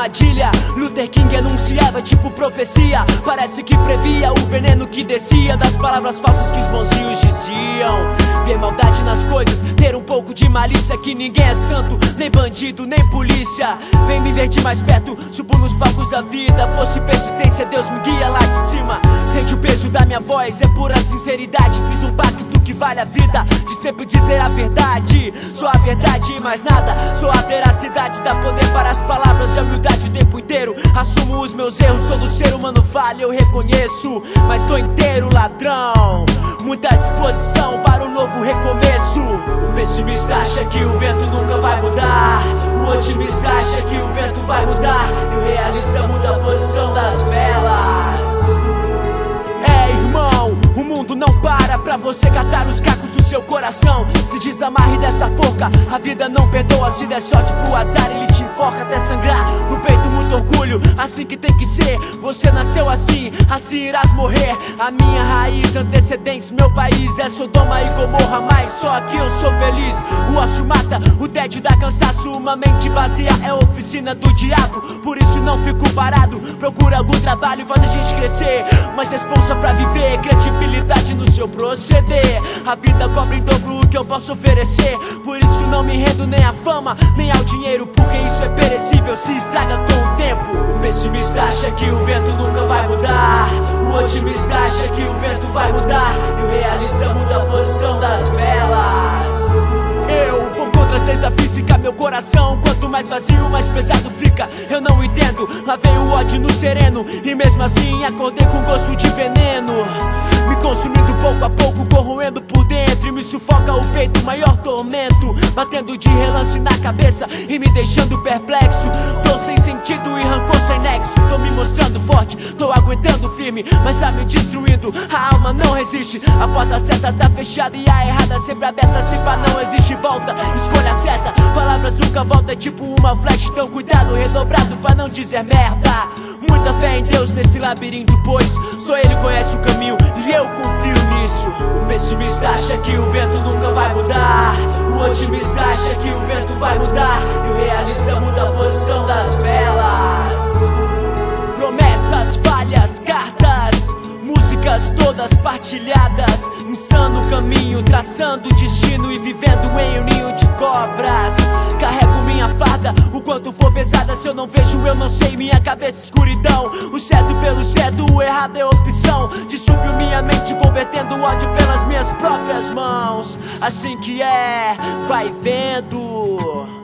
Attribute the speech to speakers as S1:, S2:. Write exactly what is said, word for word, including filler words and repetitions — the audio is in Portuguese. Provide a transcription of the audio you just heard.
S1: armadilha. Luther King enunciava tipo profecia. Parece que previa o veneno que descia das palavras falsas que os bonzinhos diziam. Ver maldade nas coisas, ter um pouco de malícia, que ninguém é santo, nem bandido, nem polícia. Vem me ver de mais perto, subo nos palcos da vida. Fosse persistência, Deus me guia lá de cima. Sente o peso da minha voz, é pura sinceridade. Fiz um pacto que vale a vida, de sempre dizer a verdade. Só a verdade e mais nada, só a veracidade dá poder para as palavras e a humildade o tempo inteiro. Assumo os meus erros, todo ser humano falha, eu reconheço, mas tô inteiro, ladrão. Muita disposição para um novo recomeço. O pessimista acha que o vento nunca vai mudar, o otimista acha que o vento vai mudar, e o realista muda a posição das velas. É, irmão, o mundo não para pra você catar os cacos do seu coração. Se desamarre dessa forca, a vida não perdoa. Se der sorte pro azar, ele te enforca até sangrar. No peito muito orgulho, assim que tem que ser. Você nasceu assim, assim irás morrer. A minha raiz, antecedentes, meu país é Sodoma e Gomorra, mas só aqui eu sou feliz. O ócio mata, o tédio dá cansaço. Uma mente vazia é oficina do diabo. Por isso não fico parado, procura algum trabalho, faz a gente crescer. Mas responsa pra viver, credibilidade no seu proceder. A vida cobra em dobro o que eu posso oferecer. Por isso não me rendo nem à fama, nem ao dinheiro, porque isso é perecível, se estraga com o tempo. O pessimista acha que o vento nunca vai mudar, o otimista acha que o vento vai mudar, e o realista muda a posição das velas. Eu vou contra as leis da física, meu coração quanto mais vazio, mais pesado fica. Eu não entendo, lavei o ódio no sereno, e mesmo assim acordei com gosto de veneno. Me consumindo pouco a pouco, corroendo por dentro, e me sufoca o peito, maior tormento, batendo de relance na cabeça e me deixando perplexo. Tô sem sentido e rancor sem nexo. Tô me mostrando forte, tô aguentando firme, mas tá me destruindo, a alma não resiste. A porta certa tá fechada e a errada sempre aberta. Se pá não existe volta, escolha certa. Palavras nunca voltam, é tipo uma flash. Então cuidado redobrado pra não dizer merda. Muita fé em Deus nesse labirinto, pois só Ele conhece o caminho e eu confio nisso. O pessimista acha que o vento nunca vai mudar, o otimista acha que o vento vai mudar, e o realista muda a posição das velas. Promessas, falhas, cartas, músicas todas partilhadas. Insano caminho, traçando destino e vivendo em um ninho de cobras. Carrego minha farda, o quanto for pesada. Se eu não vejo, eu não sei, minha cabeça escuridão. O certo pelo certo, o errado é opção. Dissúbio minha mente, convertendo ódio pelas minhas próprias mãos. Assim que é, vai vendo.